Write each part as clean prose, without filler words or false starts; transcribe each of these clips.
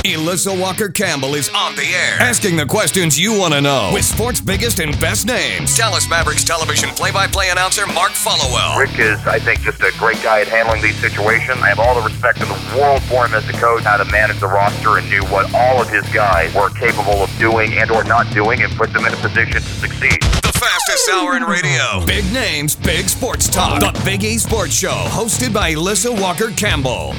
Elissa Walker-Campbell is on the air, asking the questions you want to know with sports' biggest and best names. Dallas Mavericks television play-by-play announcer Mark Followell. Rick is, I think, just a great guy at handling these situations. I have all the respect in the world for him as a coach, how to manage the roster and knew what all of his guys were capable of doing and or not doing and put them in a position to succeed. The fastest hour in radio. Big names, big sports talk. The Big E Sports Show, hosted by Elissa Walker-Campbell.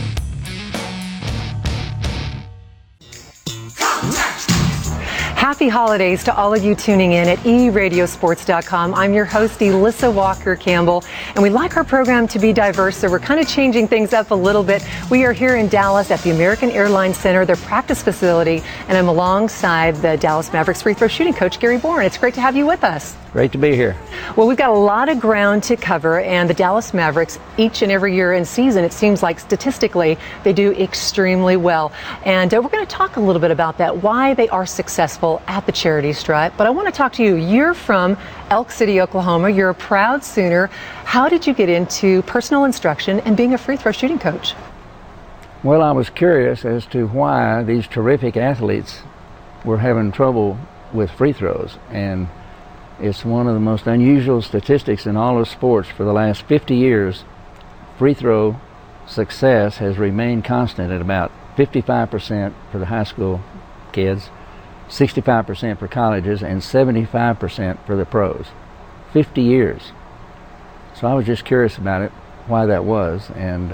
Happy holidays to all of you tuning in at eradiosports.com. I'm your host, Elissa Walker-Campbell, and we like our program to be diverse, so we're kind of changing things up a little bit. We are here in Dallas at the American Airlines Center, their practice facility, and I'm alongside the Dallas Mavericks free throw shooting coach, Gary Bourne. It's great to have you with us. Great to be here. Well, we've got a lot of ground to cover, and the Dallas Mavericks, each and every year and season, it seems like statistically, they do extremely well. And we're going to talk a little bit about that, why they are successful at the charity stripe. But I want to talk to you. You're from Elk City, Oklahoma. You're a proud Sooner. How did you get into personal instruction and being a free throw shooting coach? Well, I was curious as to why these terrific athletes were having trouble with free throws. And it's one of the most unusual statistics in all of sports. For the last 50 years, free throw success has remained constant at about 55% for the high school kids, 65% for colleges, and 75% for the pros. 50 years. So I was just curious about it, why that was, and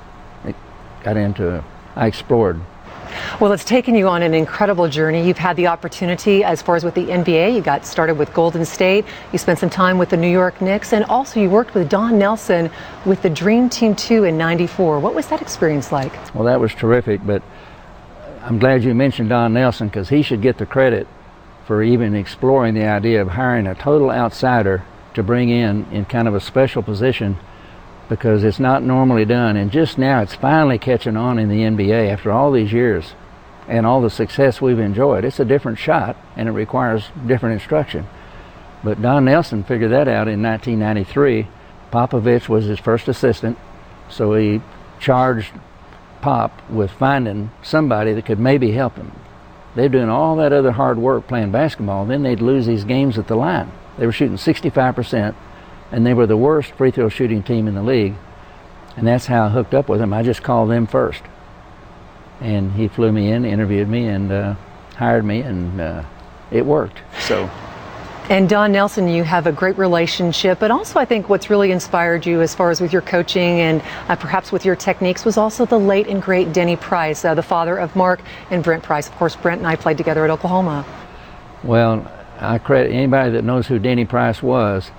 I explored. Well, it's taken you on an incredible journey. You've had the opportunity, as far as with the NBA, you got started with Golden State, you spent some time with the New York Knicks, and also you worked with Don Nelson with the Dream Team 2 in '94. What was that experience like? Well, that was terrific, but I'm glad you mentioned Don Nelson, because he should get the credit for even exploring the idea of hiring a total outsider to bring in kind of a special position, because it's not normally done. And just now it's finally catching on in the NBA after all these years and all the success we've enjoyed. It's a different shot and it requires different instruction. But Don Nelson figured that out in 1993. Popovich was his first assistant, so he charged Pop with finding somebody that could maybe help him. They're doing all that other hard work playing basketball, then they'd lose these games at the line. They were shooting 65%, and they were the worst free throw shooting team in the league. And that's how I hooked up with him. I just called them first. And he flew me in, interviewed me, and hired me, and it worked. So. And Don Nelson, you have a great relationship, but also I think what's really inspired you as far as with your coaching and perhaps with your techniques was also the late and great Denny Price, the father of Mark and Brent Price. Of course, Brent and I played together at Oklahoma. Well, I credit anybody that knows who Denny Price was.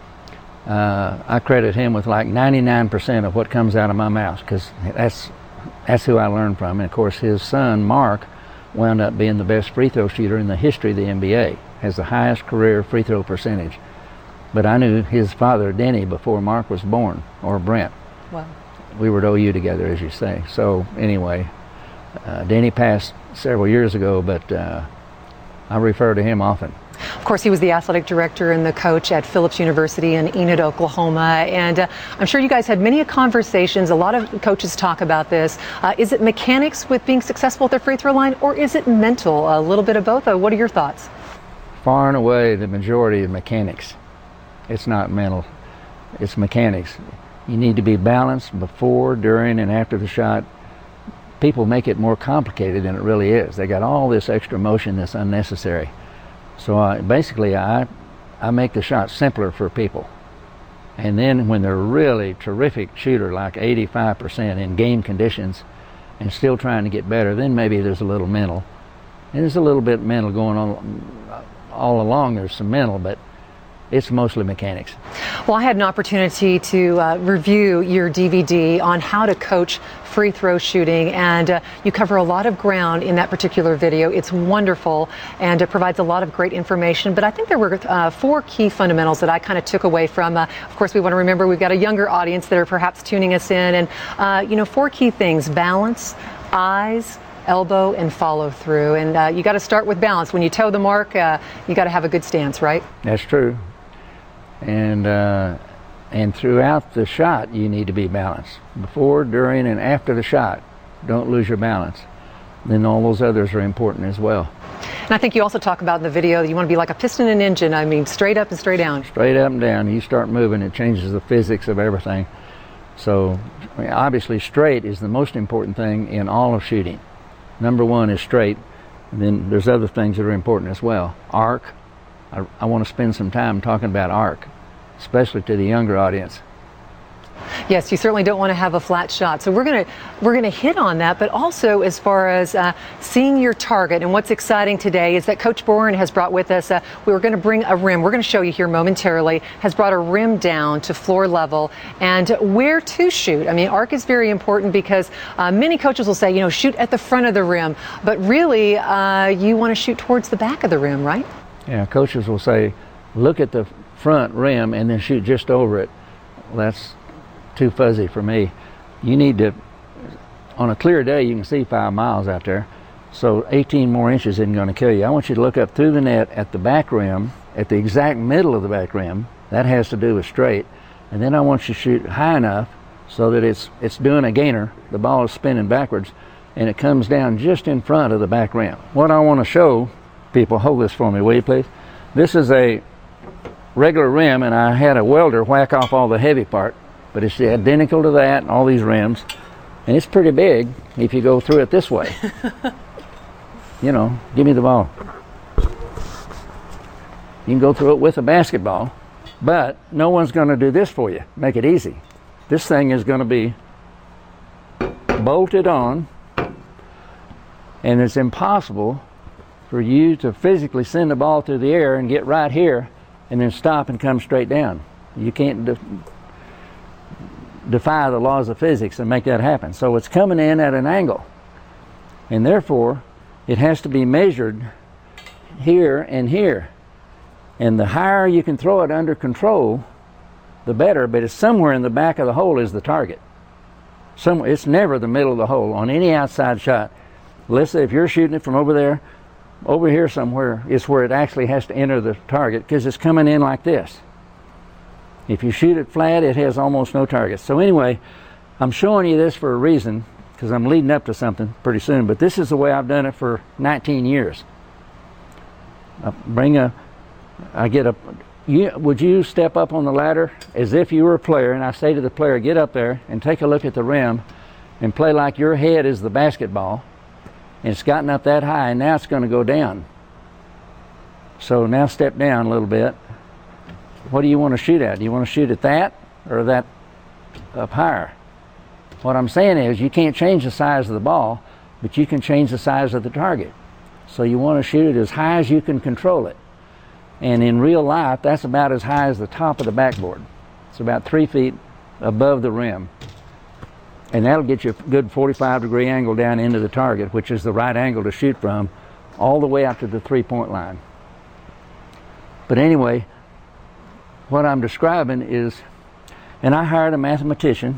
I credit him with like 99% of what comes out of my mouth, because that's who I learned from. And of course, his son Mark wound up being the best free throw shooter in the history of the NBA. Has the highest career free throw percentage. But I knew his father, Denny, before Mark was born, or Brent. Wow. We were at OU together, as you say. So anyway, Denny passed several years ago, but I refer to him often. Of course, he was the athletic director and the coach at Phillips University in Enid, Oklahoma. And I'm sure you guys had many conversations. A lot of coaches talk about this. Is it mechanics with being successful at the free throw line, or is it mental? A little bit of both. What are your thoughts? Far and away, the majority of mechanics. It's not mental. It's mechanics. You need to be balanced before, during, and after the shot. People make it more complicated than it really is. They got all this extra motion that's unnecessary. So basically, I make the shot simpler for people. And then when they're really terrific shooter, like 85% in game conditions, and still trying to get better, then maybe there's a little mental. And there's a little bit mental going on all along. There's some mental, but it's mostly mechanics. Well, I had an opportunity to review your DVD on how to coach free throw shooting, and you cover a lot of ground in that particular video. It's wonderful, and it provides a lot of great information. But I think there were 4 key fundamentals that I kind of took away from. Of course, we want to remember we've got a younger audience that are perhaps tuning us in, and 4 key things: balance, eyes, elbow, and follow through. And you got to start with balance. When you toe the mark, you got to have a good stance, right? That's true. And throughout the shot, you need to be balanced. Before, during, and after the shot, don't lose your balance. then all those others are important as well. And I think you also talk about in the video that you want to be like a piston and engine. I mean, straight up and straight down. Straight up and down. You start moving, it changes the physics of everything. So obviously straight is the most important thing in all of shooting. Number one is straight, and then there's other things that are important as well. Arc. I want to spend some time talking about arc, especially to the younger audience. Yes, you certainly don't want to have a flat shot. So we're gonna hit on that, but also as far as seeing your target. And what's exciting today is that Coach Boren has brought with us. We were going to bring a rim. We're going to show you here momentarily. Has brought a rim down to floor level and where to shoot. I mean, arc is very important because many coaches will say, you know, shoot at the front of the rim, but really you want to shoot towards the back of the rim, right? Yeah, coaches will say, look at the front rim and then shoot just over it. Well, that's too fuzzy for me. You need to, on a clear day you can see 5 miles out there, so 18 more inches isn't going to kill you. I want you to look up through the net at the back rim, at the exact middle of the back rim. That has to do with straight. And then I want you to shoot high enough so that it's doing a gainer, the ball is spinning backwards, and it comes down just in front of the back rim. What I want to show people, hold this for me, will you please? This is a regular rim, and I had a welder whack off all the heavy part, but it's identical to that and all these rims, and it's pretty big if you go through it this way. You know, give me the ball. You can go through it with a basketball, but no one's going to do this for you. Make it easy. This thing is going to be bolted on, and it's impossible for you to physically send the ball through the air and get right here and then stop and come straight down. You can't defy the laws of physics and make that happen. So it's coming in at an angle, and therefore it has to be measured here and here. And the higher you can throw it under control, the better, but it's somewhere in the back of the hole is the target. It's never the middle of the hole on any outside shot. Let's say if you're shooting it from over there, over here somewhere is where it actually has to enter the target because it's coming in like this. If you shoot it flat, it has almost no target. So anyway, I'm showing you this for a reason because I'm leading up to something pretty soon, but this is the way I've done it for 19 years. Would you step up on the ladder as if you were a player, and I say to the player, get up there and take a look at the rim and play like your head is the basketball, and it's gotten up that high, and now it's going to go down. So now step down a little bit. What do you want to shoot at? Do you want to shoot at that or that up higher? What I'm saying is you can't change the size of the ball, but you can change the size of the target. So you want to shoot it as high as you can control it. And in real life, that's about as high as the top of the backboard. It's about 3 feet above the rim. And that'll get you a good 45-degree angle down into the target, which is the right angle to shoot from, all the way out to the three-point line. But anyway, what I'm describing is, and I hired a mathematician,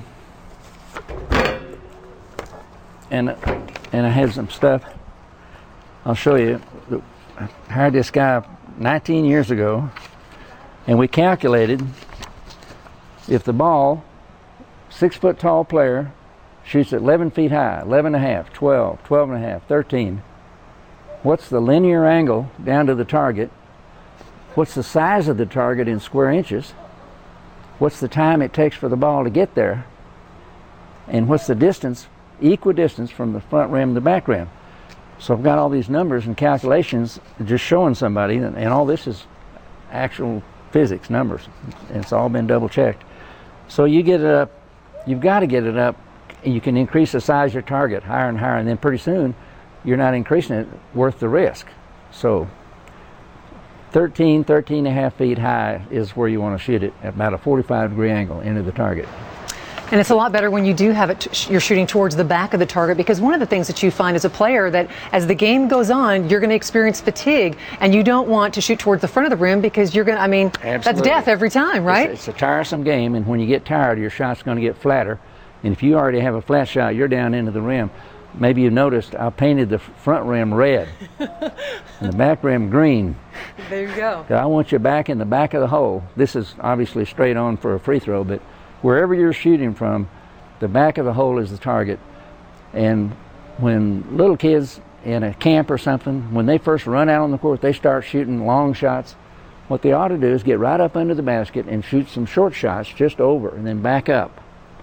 and I had some stuff. I'll show you. I hired this guy 19 years ago, and we calculated if the ball, 6-foot tall player, shoots at 11 feet high, 11 and a half, 12, 12 and a half, 13, what's the linear angle down to the target? What's the size of the target in square inches? What's the time it takes for the ball to get there? And what's the distance, equidistance from the front rim to the back rim? So I've got all these numbers and calculations just showing somebody, and all this is actual physics numbers. And it's all been double checked. So you get it up, you've got to get it up, and you can increase the size of your target higher and higher, and then pretty soon you're not increasing it worth the risk. So 13 and a half feet high is where you want to shoot it at about a 45-degree angle into the target. And it's a lot better when you do have it, you're shooting towards the back of the target, because one of the things that you find as a player that as the game goes on, you're going to experience fatigue, and you don't want to shoot towards the front of the rim because you're going to, I mean, Absolutely. That's death every time, right? It's a tiresome game, and when you get tired, your shot's going to get flatter. And if you already have a flat shot, you're down into the rim. Maybe you noticed I painted the front rim red and the back rim green. There you go. I want you back in the back of the hole. This is obviously straight on for a free throw, but wherever you're shooting from, the back of the hole is the target. And when little kids in a camp or something, when they first run out on the court, they start shooting long shots. What they ought to do is get right up under the basket and shoot some short shots just over, and then back up,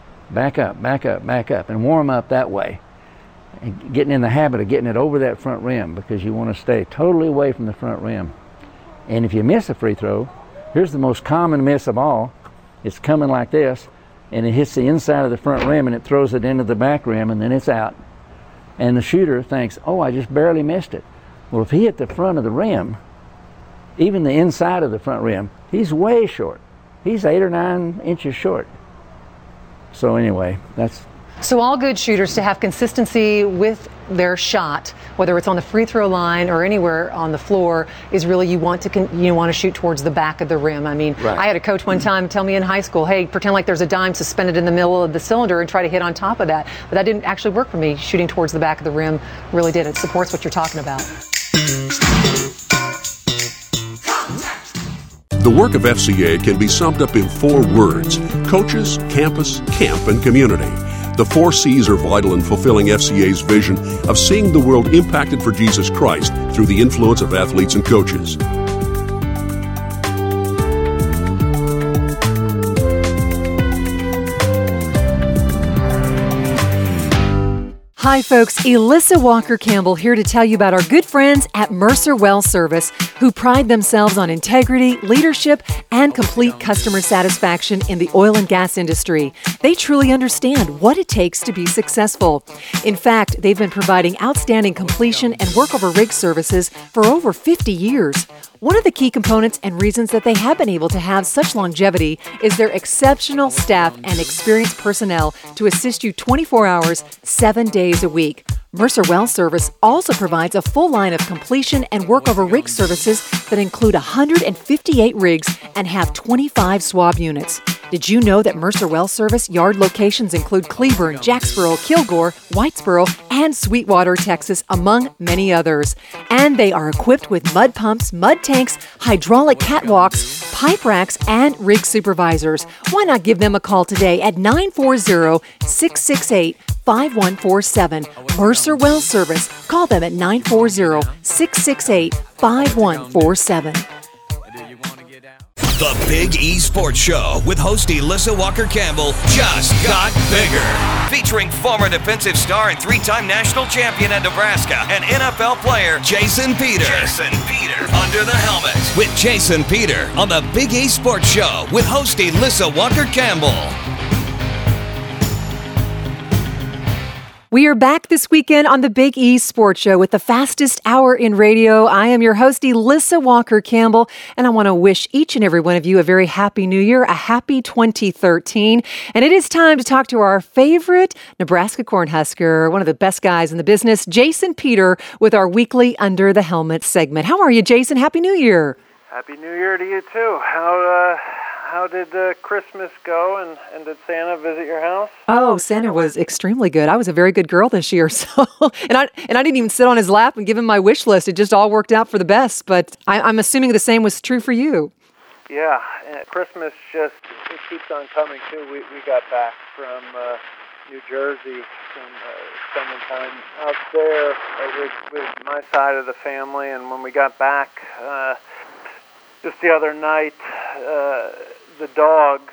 and warm up that way. And getting in the habit of getting it over that front rim, because you want to stay totally away from the front rim. And if you miss a free throw, here's the most common miss of all. It's coming like this, and it hits the inside of the front rim, and it throws it into the back rim, and then it's out. And the shooter thinks, oh, I just barely missed it. Well, if he hit the front of the rim, even the inside of the front rim, he's way short. He's 8 or 9 inches short. So anyway, that's... So all good shooters to have consistency with their shot, whether it's on the free throw line or anywhere on the floor, is really you want to shoot towards the back of the rim. I mean, right. I had a coach one time tell me in high school, hey, pretend like there's a dime suspended in the middle of the cylinder and try to hit on top of that. But that didn't actually work for me. Shooting towards the back of the rim really did. It supports what you're talking about. The work of FCA can be summed up in 4 words: coaches, campus, camp, and community. The 4 C's are vital in fulfilling FCA's vision of seeing the world impacted for Jesus Christ through the influence of athletes and coaches. Hi folks, Elissa Walker Campbell here to tell you about our good friends at Mercer Well Service, who pride themselves on integrity, leadership, and complete customer satisfaction in the oil and gas industry. They truly understand what it takes to be successful. In fact, they've been providing outstanding completion and workover rig services for over 50 years. One of the key components and reasons that they have been able to have such longevity is their exceptional staff and experienced personnel to assist you 24 hours, 7 days a week. Mercer Well Service also provides a full line of completion and workover rig services that include 158 rigs and have 25 swab units. Did you know that Mercer Well Service yard locations include Cleburne, Jacksboro, Kilgore, Whitesboro, and Sweetwater, Texas, among many others? And they are equipped with mud pumps, mud tanks, hydraulic catwalks, pipe racks, and rig supervisors. Why not give them a call today at 940-668-5147. Mercer Well Service. Call them at 940-668-5147. The Big E Sports Show with host Elissa Walker Campbell just got bigger. Featuring former defensive star and 3-time national champion at Nebraska and NFL player Jason Peter. Under the helmet with Jason Peter on the Big E Sports Show with host Elissa Walker Campbell. We are back this weekend on the Big E Sports Show with the fastest hour in radio. I am your host, Elissa Walker Campbell, and I want to wish each and every one of you a very happy new year, a happy 2013. And it is time to talk to our favorite Nebraska Cornhusker, one of the best guys in the business, Jason Peter, with our weekly Under the Helmet segment. How are you, Jason? Happy New Year. Happy New Year to you, too. How did Christmas go, and did Santa visit your house? Oh, Santa was extremely good. I was a very good girl this year, so and I didn't even sit on his lap and give him my wish list. It just all worked out for the best. But I'm assuming the same was true for you. Yeah, Christmas just it keeps on coming too. We got back from New Jersey from spending time out there with my side of the family, and when we got back just the other night. The dog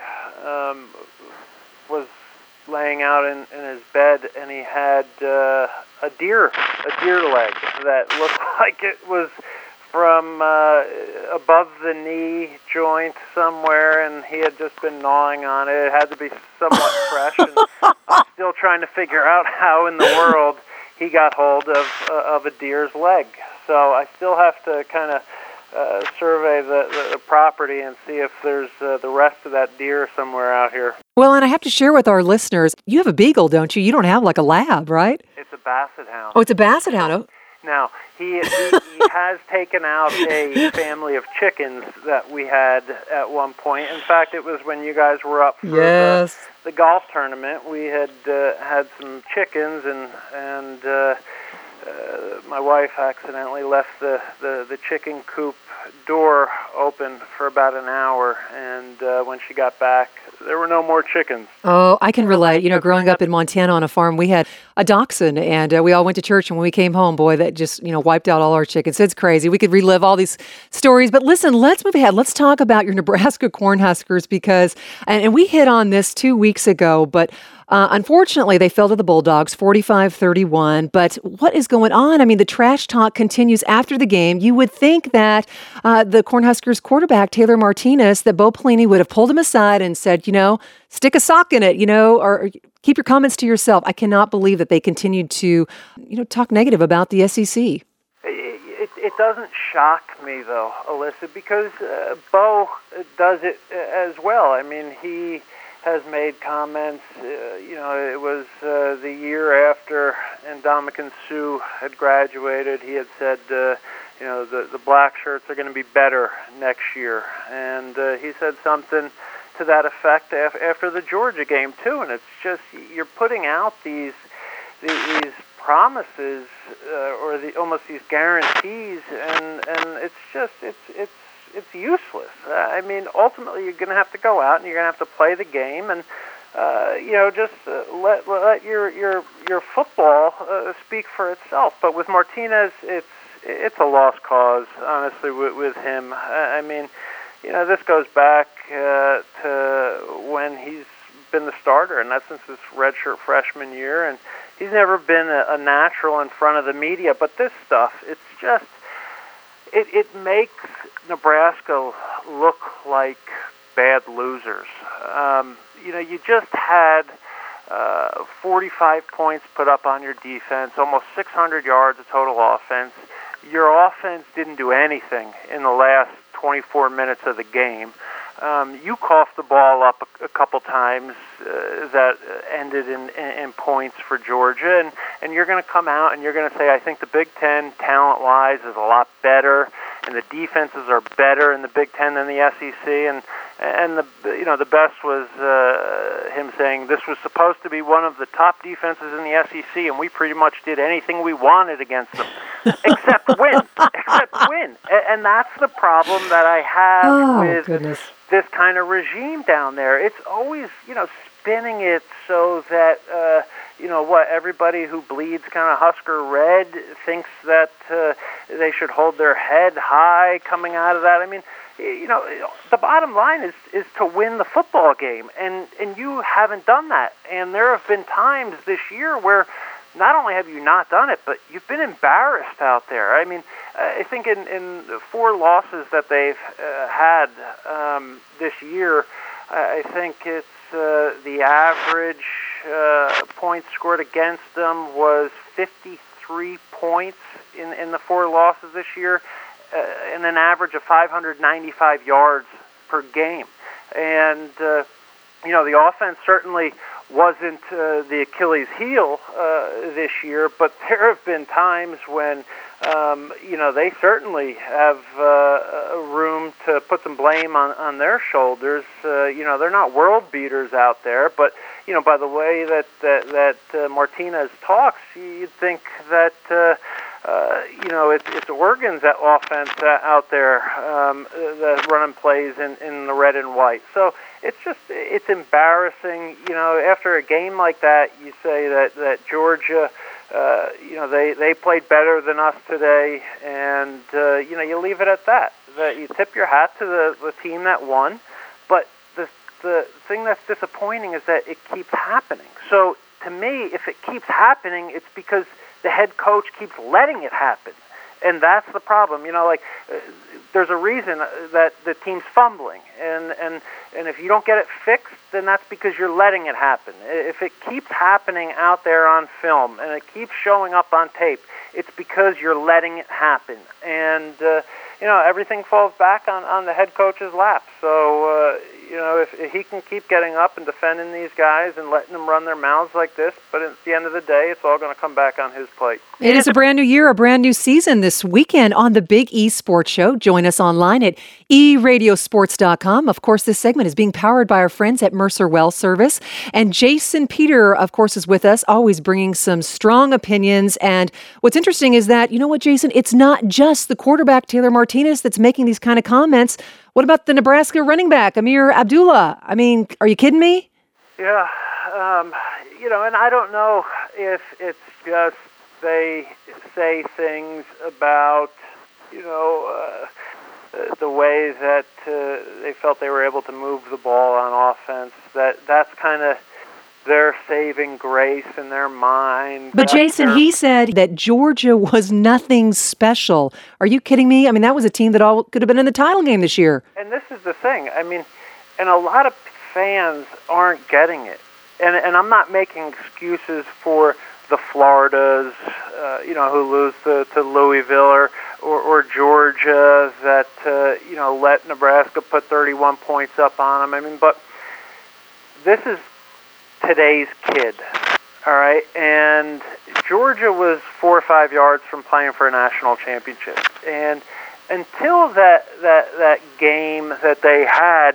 was laying out in his bed, and he had a deer leg that looked like it was from above the knee joint somewhere, and he had just been gnawing on it. It had to be somewhat fresh, and I'm still trying to figure out how in the world he got hold of a deer's leg. So I still have to kind of survey the property and see if there's the rest of that deer somewhere out here. Well, and I have to share with our listeners, you have a beagle, don't you? You don't have like a lab, right? It's a basset hound. Oh, it's a basset hound. Oh. Now, he has taken out a family of chickens that we had at one point. In fact, it was when you guys were up for the golf tournament. We had had some chickens, and my wife accidentally left the chicken coop door open for about an hour, and when she got back, there were no more chickens. Oh, I can relate. Growing up in Montana on a farm, we had a dachshund, and we all went to church, and when we came home, boy, that just, wiped out all our chickens. It's crazy. We could relive all these stories. But listen, let's move ahead. Let's talk about your Nebraska Cornhuskers because, and we hit on this 2 weeks ago, but unfortunately, they fell to the Bulldogs, 45-31. But what is going on? I mean, the trash talk continues after the game. You would think that the Cornhuskers quarterback, Taylor Martinez, that Bo Pelini would have pulled him aside and said, stick a sock in it, or keep your comments to yourself. I cannot believe that they continued to, talk negative about the SEC. It doesn't shock me, though, Alyssa, because Bo does it as well. I mean, he has made comments, it was the year after Ndamukong Suh had graduated. He had said, the black shirts are going to be better next year. And he said something to that effect after the Georgia game, too. And it's just, you're putting out these promises or almost these guarantees, and it's just, it's useless. I mean, ultimately, you're going to have to go out and you're going to have to play the game, and just let your football speak for itself. But with Martinez, it's a lost cause, honestly, with him. I mean, this goes back to when he's been the starter, and that's since his redshirt freshman year, and he's never been a natural in front of the media. But this stuff, it's just, it makes Nebraska look like bad losers. You just had 45 points put up on your defense, almost 600 yards of total offense. Your offense didn't do anything in the last 24 minutes of the game. You coughed the ball up a couple times that ended in points for Georgia, and you're going to come out and you're going to say, I think the Big Ten, talent-wise, is a lot better, and the defenses are better in the Big Ten than the SEC, and the best was him saying this was supposed to be one of the top defenses in the SEC, and we pretty much did anything we wanted against them, except win, and that's the problem that I have with this kind of regime down there. It's always, spinning it so that, everybody who bleeds kind of Husker red thinks that they should hold their head high coming out of that. I mean, the bottom line is to win the football game, and you haven't done that. And there have been times this year where not only have you not done it, but you've been embarrassed out there. I mean, I think in 4 losses that they've had this year, I think it's the average points scored against them was 53 points in the 4 losses this year, and an average of 595 yards per game. And, the offense certainly wasn't the Achilles heel this year, but there have been times when, they certainly have room to put some blame on their shoulders. They're not world beaters out there, but, by the way that Martinez talks, you'd think that, it's Oregon's offense out there that's running plays in the red and white. So it's embarrassing. After a game like that, you say that Georgia, they played better than us today, and you leave it at that. That you tip your hat to the team that won, but the thing that's disappointing is that it keeps happening. So to me, if it keeps happening, it's because the head coach keeps letting it happen. And that's the problem. There's a reason that the team's fumbling. And if you don't get it fixed, then that's because you're letting it happen. If it keeps happening out there on film and it keeps showing up on tape, it's because you're letting it happen. And, everything falls back on the head coach's lap. So, if he can keep getting up and defending these guys and letting them run their mouths like this, but at the end of the day, it's all going to come back on his plate. It is a brand new year, a brand new season this weekend on the Big E Sports Show. Join us online at eradiosports.com. Of course, this segment is being powered by our friends at Mercer Well Service. And Jason Peter, of course, is with us, always bringing some strong opinions. And what's interesting is that, you know what, Jason, it's not just the quarterback, Taylor Martinez, that's making these kind of comments. What about the Nebraska running back, Amir Abdullah? I mean, are you kidding me? Yeah, and I don't know if it's just they say things about, the way that they felt they were able to move the ball on offense. That's kind of their saving grace in their mind. But Jason, he said that Georgia was nothing special. Are you kidding me? I mean, that was a team that all could have been in the title game this year. And this is the thing. I mean, and a lot of fans aren't getting it. And I'm not making excuses for the Floridas, who lose to Louisville, or Georgia that, let Nebraska put 31 points up on them. I mean, but this is today's kid, all right? And Georgia was 4 or 5 yards from playing for a national championship. And until that game that they had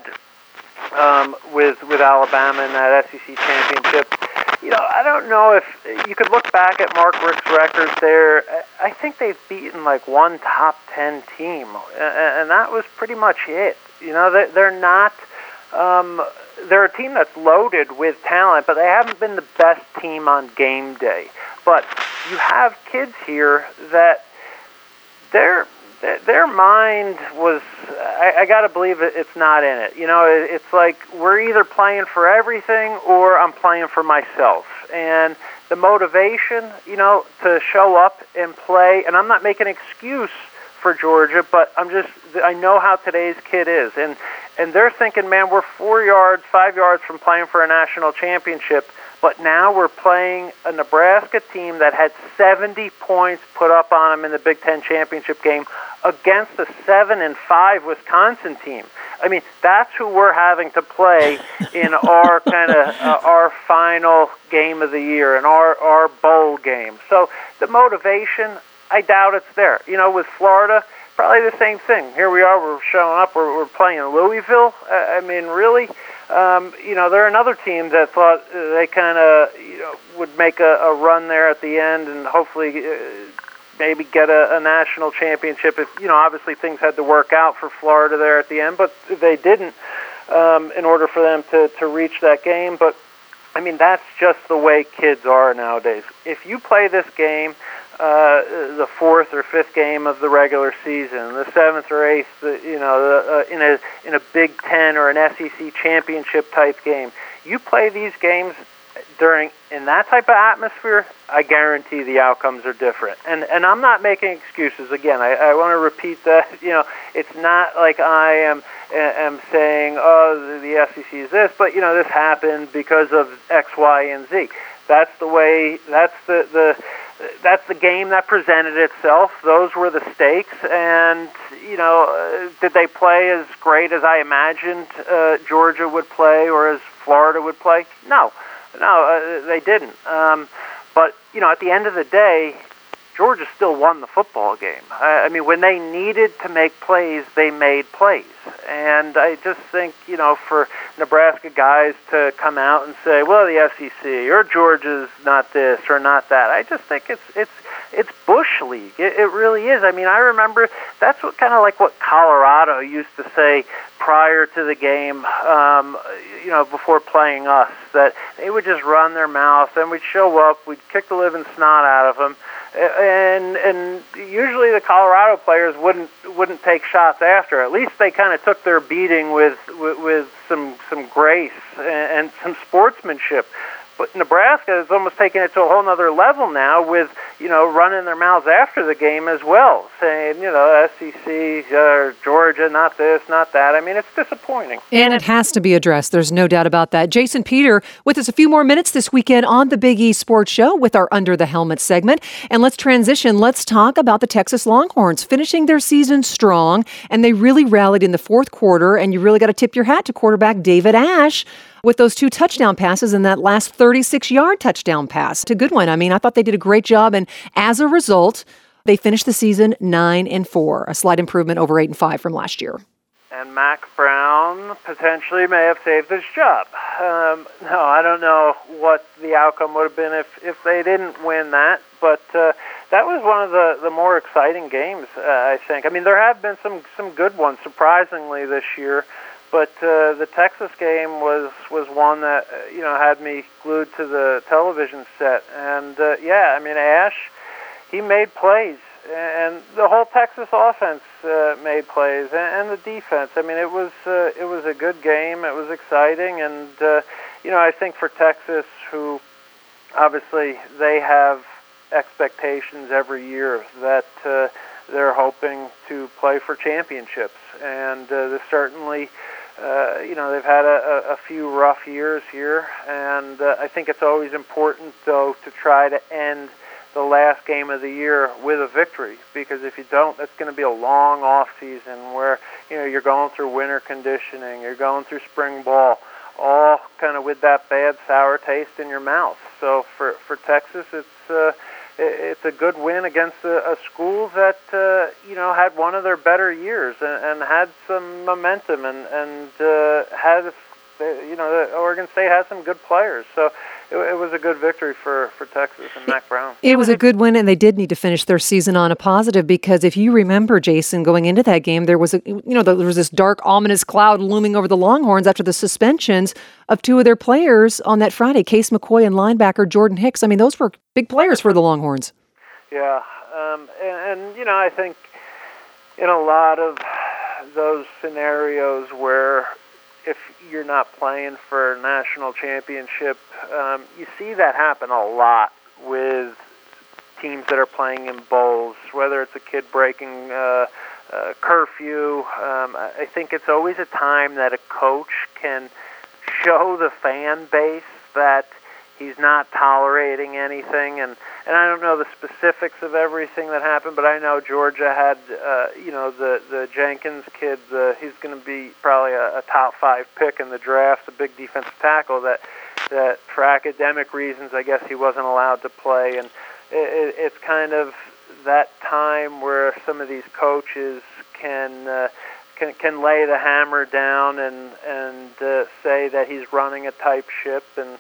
with Alabama in that SEC championship, I don't know if you could look back at Mark Richt's records there. I think they've beaten like one top 10 team, and that was pretty much it. They're not. They're a team that's loaded with talent, but they haven't been the best team on game day. But you have kids here that their mind was, I got to believe it's not in it. It's like we're either playing for everything or I'm playing for myself. And the motivation, to show up and play, and I'm not making an excuse for Georgia, but I know how today's kid is. And they're thinking, man, we're 4 yards, 5 yards from playing for a national championship, but now we're playing a Nebraska team that had 70 points put up on them in the Big Ten championship game against a 7-5 Wisconsin team. I mean, that's who we're having to play in our our final game of the year and our bowl game. So the motivation, I doubt it's there. With Florida, probably the same thing. Here we are, we're showing up, we're playing Louisville. I mean, really, they're another team that thought they kind of, would make a run there at the end and hopefully maybe get a national championship. If, obviously things had to work out for Florida there at the end, but they didn't in order for them to reach that game. But, I mean, that's just the way kids are nowadays. If you play this game, the fourth or fifth game of the regular season, the seventh or eighth, in a Big Ten or an SEC championship type game, you play these games in that type of atmosphere, I guarantee the outcomes are different. And I'm not making excuses. Again, I want to repeat that. It's not like I am saying, oh, the SEC is this, but this happened because of X, Y, and Z. That's the way. That's the game that presented itself. Those were the stakes, and did they play as great as I imagined Georgia would play or as Florida would play? No, they didn't. But at the end of the day, Georgia still won the football game. I mean, when they needed to make plays, they made plays. And I just think, for Nebraska guys to come out and say, well, the SEC or Georgia's not this or not that, I just think it's Bush League. It really is. I mean, I remember that's what kind of like what Colorado used to say prior to the game, before playing us, that they would just run their mouth and we'd show up, we'd kick the living snot out of them. And usually the Colorado players wouldn't take shots after. At least they kind of took their beating with some grace and some sportsmanship. But Nebraska is almost taking it to a whole other level now with, running their mouths after the game as well, saying, SEC, Georgia, not this, not that. I mean, it's disappointing. And it has to be addressed. There's no doubt about that. Jason Peter with us a few more minutes this weekend on the Big East Sports Show with our Under the Helmet segment. And let's transition. Let's talk about the Texas Longhorns finishing their season strong. And they really rallied in the fourth quarter. And you really got to tip your hat to quarterback David Ash with those 2 touchdown passes and that last 36-yard touchdown pass. It's a good one. I mean, I thought they did a great job. And as a result, they finished the season 9-4, a slight improvement over 8-5 from last year. And Mac Brown potentially may have saved his job. No, I don't know what the outcome would have been if they didn't win that, but that was one of the more exciting games, I think. I mean, there have been some good ones, surprisingly, this year. But the Texas game was one that had me glued to the television set, and Ash, he made plays, and the whole Texas offense made plays, and the defense. I mean, it was a good game. It was exciting, and I think for Texas, who obviously they have expectations every year that they're hoping to play for championships, and this certainly. They've had a few rough years here, and I think it's always important, though, to try to end the last game of the year with a victory, because if you don't, that's going to be a long off season where, you're going through winter conditioning, you're going through spring ball, all kind of with that bad sour taste in your mouth. So for Texas, it's a good win against a school that had one of their better years and had some momentum and had Oregon State has some good players. So it was a good victory for Texas and Mac Brown. It was a good win, and they did need to finish their season on a positive, because if you remember, Jason, going into that game, there was there was this dark, ominous cloud looming over the Longhorns after the suspensions of 2 of their players on that Friday, Case McCoy and linebacker Jordan Hicks. I mean, those were big players for the Longhorns. Yeah, I think in a lot of those scenarios where if you're not playing for a national championship, you see that happen a lot with teams that are playing in bowls, whether it's a kid breaking curfew. I think it's always a time that a coach can show the fan base that he's not tolerating anything, and I don't know the specifics of everything that happened, but I know Georgia had, the Jenkins kid, he's going to be probably a top 5 pick in the draft, a big defensive tackle that for academic reasons, I guess he wasn't allowed to play, and it's kind of that time where some of these coaches can lay the hammer down and say that he's running a type ship, and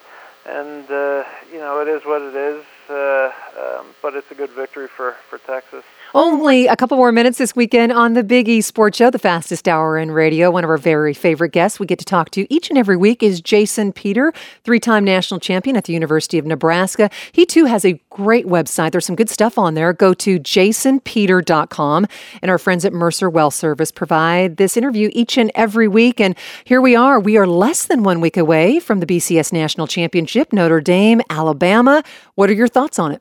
it is what it is, but it's a good victory for Texas. Only a couple more minutes this weekend on the Big East Sports Show, the fastest hour in radio. One of our very favorite guests we get to talk to each and every week is Jason Peter, 3-time national champion at the University of Nebraska. He, too, has a great website. There's some good stuff on there. Go to jasonpeter.com, and our friends at Mercer Well Service provide this interview each and every week. And here we are. We are less than 1 week away from the BCS National Championship, Notre Dame, Alabama. What are your thoughts on it?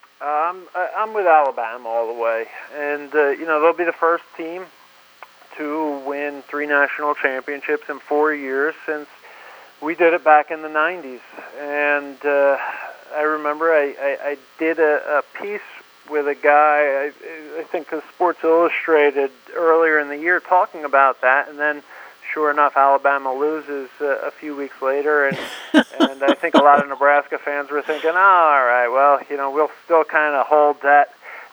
I'm with Alabama all the way, and they'll be the first team to win 3 national championships in 4 years since we did it back in the 90s. And I remember I did a piece with a guy, I think of Sports Illustrated earlier in the year, talking about that, and then sure enough, Alabama loses a few weeks later, and I think a lot of Nebraska fans were thinking, oh, all right, well, we'll still kind of hold that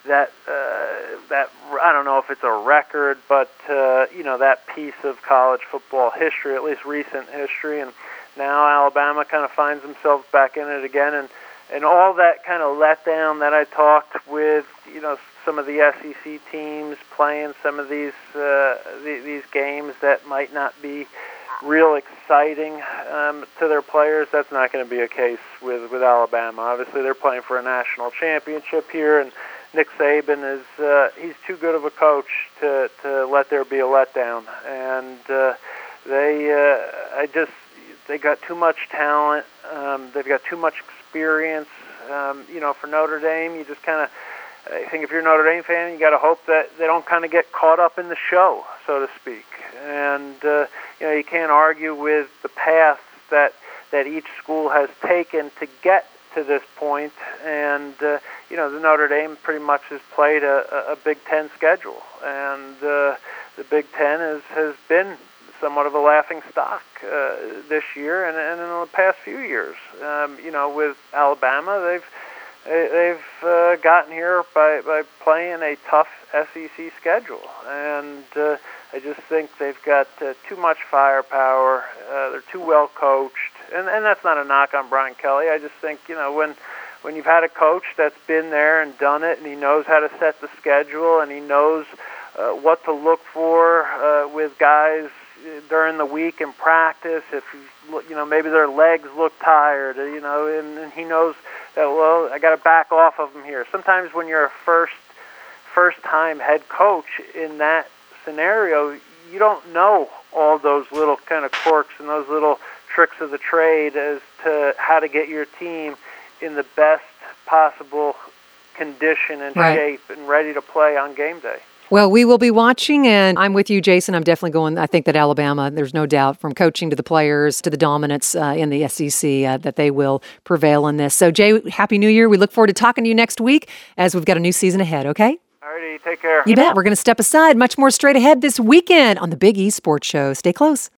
I don't know if it's a record, but that piece of college football history, at least recent history, and now Alabama kind of finds themselves back in it again, and all that kind of letdown that I talked with, some of the SEC teams playing some of these games that might not be real exciting to their players. That's not going to be a case with Alabama. Obviously, they're playing for a national championship here, and Nick Saban he's too good of a coach to let there be a letdown. And They got too much talent. They've got too much experience. For Notre Dame, you just kind of, I think if you're a Notre Dame fan, you got to hope that they don't kind of get caught up in the show, so to speak. And you can't argue with the path that each school has taken to get to this point. And the Notre Dame pretty much has played a Big Ten schedule, and the Big Ten has been somewhat of a laughing stock this year and in the past few years. With Alabama, they've gotten here by playing a tough SEC schedule, and I just think they've got too much firepower. They're too well coached, and that's not a knock on Brian Kelly. I just think when you've had a coach that's been there and done it, and he knows how to set the schedule, and he knows what to look for with guys during the week in practice, if maybe their legs look tired, and he knows that, well, I got to back off of them here. Sometimes when you're a first-time head coach in that scenario, you don't know all those little kind of quirks and those little tricks of the trade as to how to get your team in the best possible condition and shape and ready to play on game day. Well, we will be watching, and I'm with you, Jason. I'm definitely going. I think that Alabama, there's no doubt, from coaching to the players to the dominance in the SEC, that they will prevail in this. So, Jay, Happy New Year. We look forward to talking to you next week as we've got a new season ahead, okay? All righty, take care. You bet. We're going to step aside. Much more straight ahead this weekend on the Big E Sports Show. Stay close.